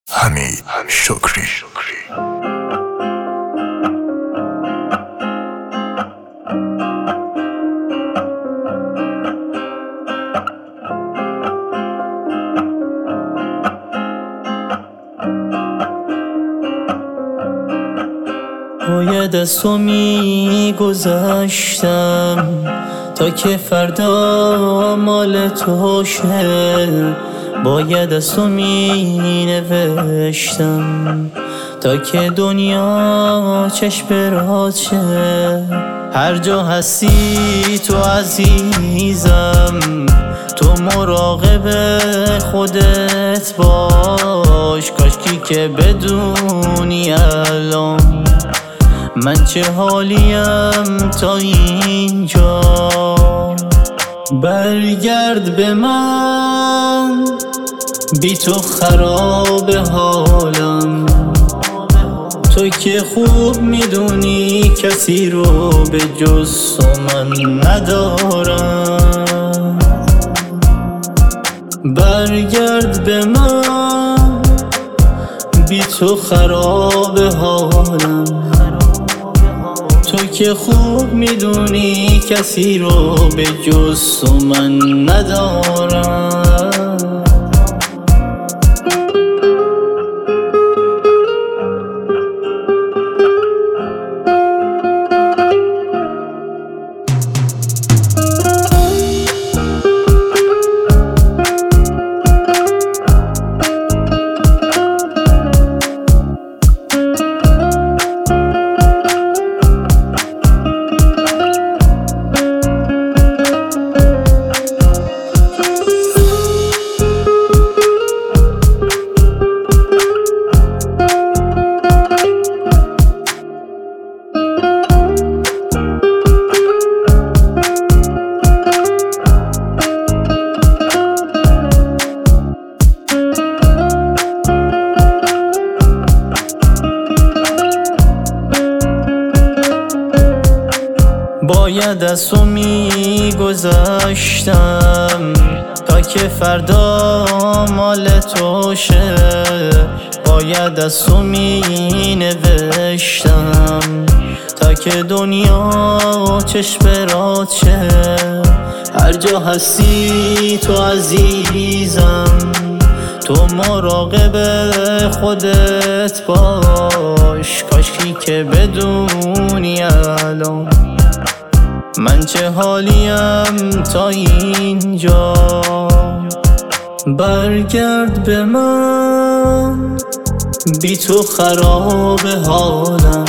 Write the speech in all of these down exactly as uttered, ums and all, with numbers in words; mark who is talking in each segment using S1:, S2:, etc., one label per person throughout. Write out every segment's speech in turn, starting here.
S1: حمید شکری.
S2: باید از تو می گذشتم تا که فردا مال تو شه. باید از تو می نوشتم تا که دنیا چشم راز شه. هر جا هستی تو عزیزم، تو مراقب خودت باش. کاشکی که بدونی الان من چه حالیم تا اینجا. برگرد به من، بی تو خراب حالم. تو که خوب میدونی کسی رو به جز تو من ندارم. برگرد به من، بی تو خراب حالم. تو که خوب میدونی کسی رو به جز تو من ندارم. باید از تو می گذشتم تا که فردا مال تو شه. باید از تو می نوشتم تا که دنیا چشم راز شه. هر جا هستی تو عزیزم، تو مراقب خودت باش. کاشکی که بدونی الان من چه حالیم تا اینجا. برگرد به من، بی تو خراب حالم.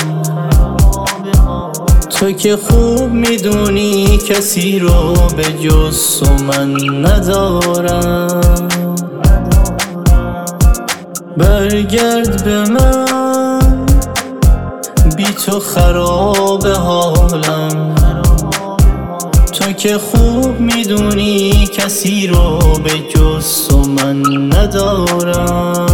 S2: تو که خوب میدونی کسی رو به جز تو من ندارم. برگرد به من، بی تو خراب حالم. تو که خوب میدونی کسی رو به جز تو من ندارم.